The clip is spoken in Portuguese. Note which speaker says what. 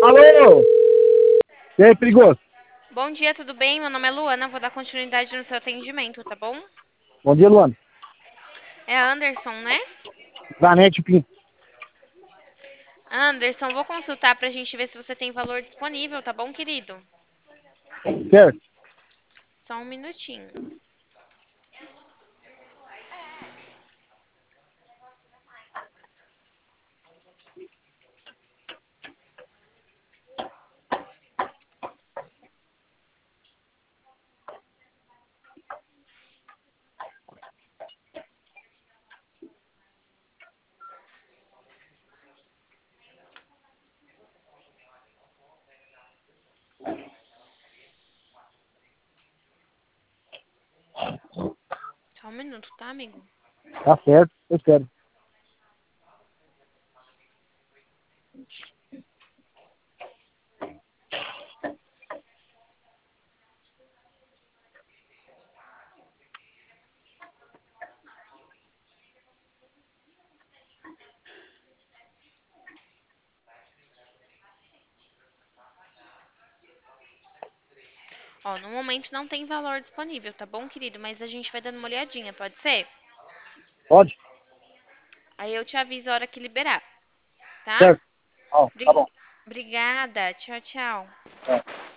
Speaker 1: Alô? E aí, perigoso?
Speaker 2: Bom dia, tudo bem? Meu nome é Luana, vou dar continuidade no seu atendimento, tá bom?
Speaker 1: Bom dia, Luana.
Speaker 2: É a Anderson, né?
Speaker 1: Danete Pinto.
Speaker 2: Anderson, vou consultar pra gente ver se você tem valor disponível, tá bom, querido?
Speaker 1: Certo?
Speaker 2: Só um minutinho. Só um minuto, tá, amigo?
Speaker 1: Tá certo, eu espero.
Speaker 2: Ó, no momento não tem valor disponível, tá bom, querido? Mas a gente vai dando uma olhadinha, pode ser?
Speaker 1: Pode?
Speaker 2: Aí eu te aviso a hora que liberar, tá?
Speaker 1: Certo. Ó, tá
Speaker 2: Bri-
Speaker 1: bom.
Speaker 2: Obrigada. Tchau, tchau.
Speaker 1: É.